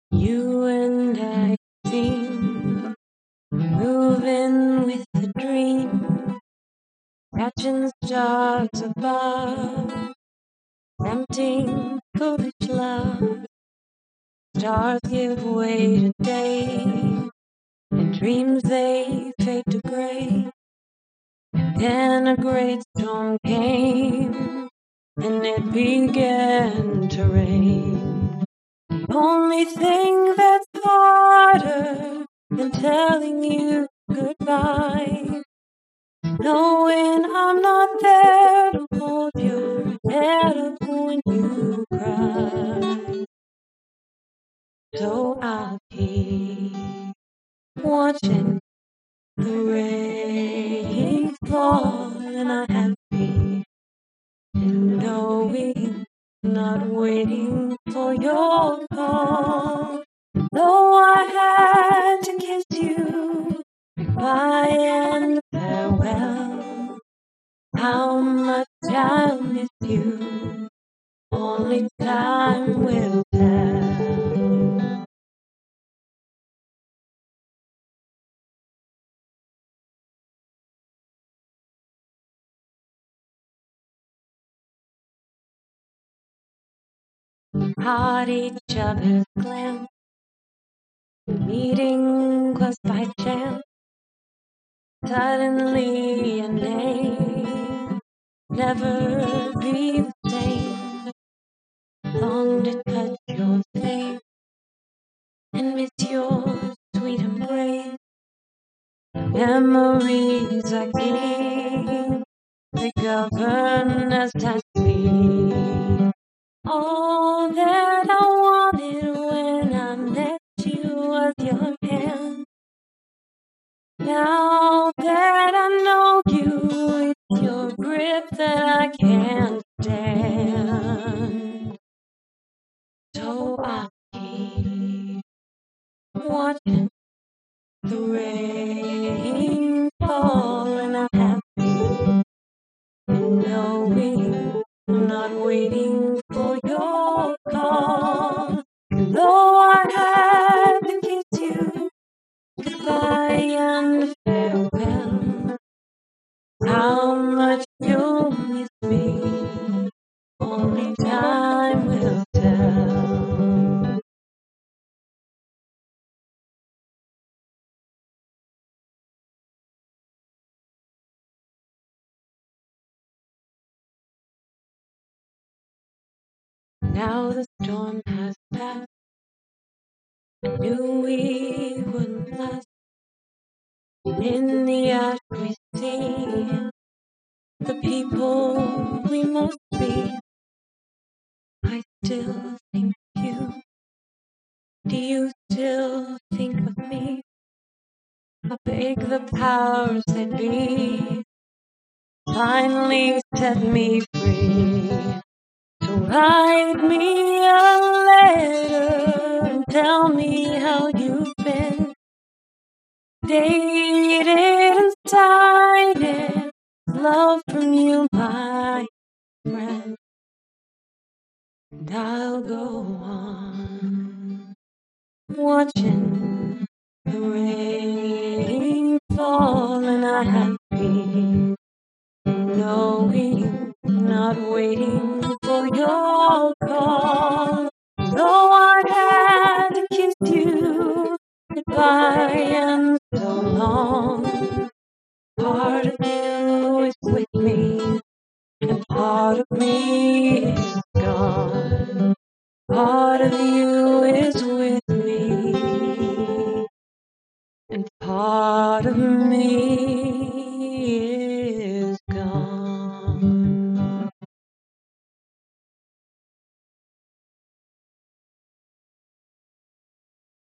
You and I seem moving with the dream, catching stars above, tempting foolish love. Stars give way to day, and dreams they fade to gray. Then a great storm came, and it began to rain. The only thing that's harder than telling you goodbye, knowing I'm not there to hold your head up when you cry. So I'll keep watching the rain fall, and I'm happy in knowing I'm not waiting for your call. Though I had to kiss you goodbye and farewell, how much I miss you, only time will tell. Caught each other's glance, meeting was by chance. Suddenly a name, never be the same. Long to touch your face and miss your sweet embrace. Memories I keep, they govern as I sleep. All that I wanted when I met you was your hand. Now that I know you, it's your grip that I can't stand. So I keep watching the rain fall, and I'm happy knowing I'm not waiting for your call. Though I had to kiss you goodbye and farewell, how much you'll miss me, only time will tell. Now the storm has passed, I knew we wouldn't last. In the ash we see the people we must be. I still think of you. Do you still think of me? I beg the powers that be, finally set me free. So write me a letter and tell me how you've been. Date it and sign it, love from you, my friend. And I'll go on watching the rain fall, and I'm happy knowing I'm not waiting for your call. Though I had to kiss you goodbye and so long, part of you is with me, and part of me is gone. Part of you is with me, and part of me